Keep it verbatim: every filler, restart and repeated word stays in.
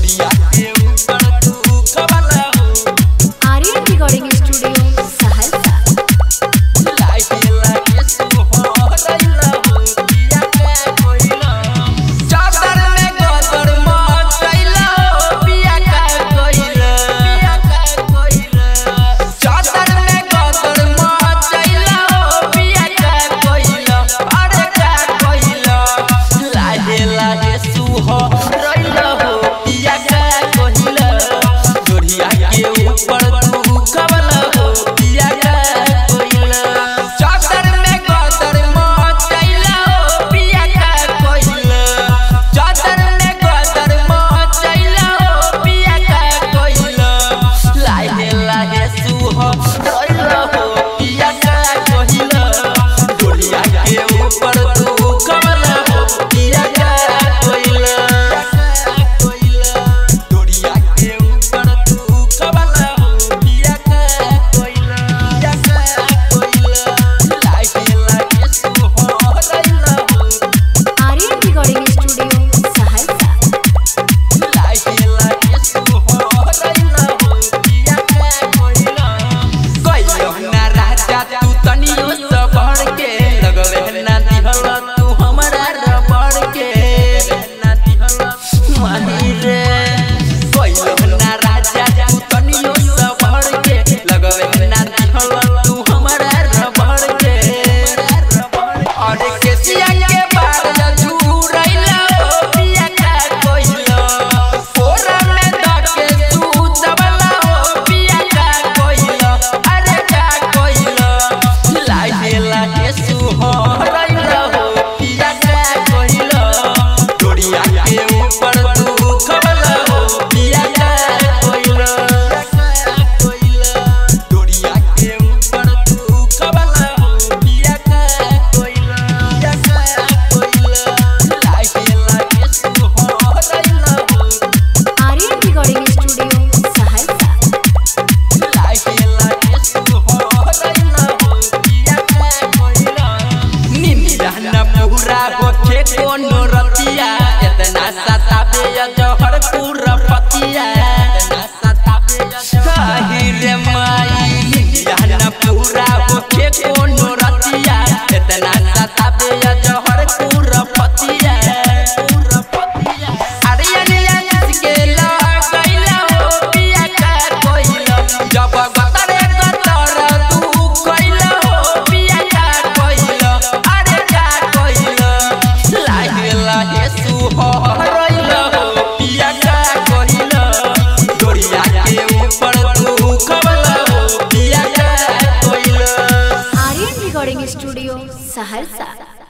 डोरिया के ऊपर तू खवला हो। Aryan recording studio Saharsa. Life लागे सुहारैला हो पिया के कोइला। चादर में गदर मचैला हो पिया के कोइला। पिया के कोइला। चादर में गदर मचैला हो पिया के कोइला। अरे के कोइला। लागे लागे सुहारैला हो पिया के कोइला। डोरिया के ऊपर तू खवला हो पिया के कोइला। चादर में गदर मचैला हो पिया के कोइला। चादर में गदर मचैला हो पिया के कोइला। लागे लागे सुहारैला हो पिया के कोइला। डोरिया के ऊपर तू खवला हो पिया के कोइला। डोरिया के ऊपर तू खवला हो पिया के कोइला। लागे लागे सुहारैला हो। Aryan recording studio Saharsa. लागे लागे सुहारैला हो पिया के कोइला। कोइलो ना राजा तू तनियो से बढ़ के लगवे ना दिहल तू हमरा रबड़ के ना दिहल माही रे। कोइलो ना राजा तू तनियो से बढ़ के लगवे ना दिहल तू हमरा रबड़ के। और केसिया के बार झूरैला हो पिया के कोइला। फोरा में धके तू दबला हो पिया के कोइला। अरे के कोइला। लागे लागे सुहारैला हो पिया के कोइला। डोरिया के ऊपर तू खवला हो पिया के कोइला। डोरिया के ऊपर तू खवला हो पिया के कोइला। लागे लागे सुहारैला हो। Aryan recording studio Saharsa. लागे लागे सुहारैला हो पिया के कोइला। निमिरा न पूरा होखे कोनो रतिया। इतना सताबे जहर पूरा पतिया। इतना सताबे काहे रे माई। निमिरा न पूरा होखे कोनो रतिया। इतना सताबे जहर पूरा पतिया। पूरा पतिया। आर्यन के लगैला हो पिया के कोइला। जब गतरे गतर तू कोइला हो पिया के कोइला। अरे के कोइला। लागे लागे सुहारैला हो पिया के कोइला। डोरिया के ऊपर तू खवला हो पिया के कोइला। Aryan recording studio Saharsa.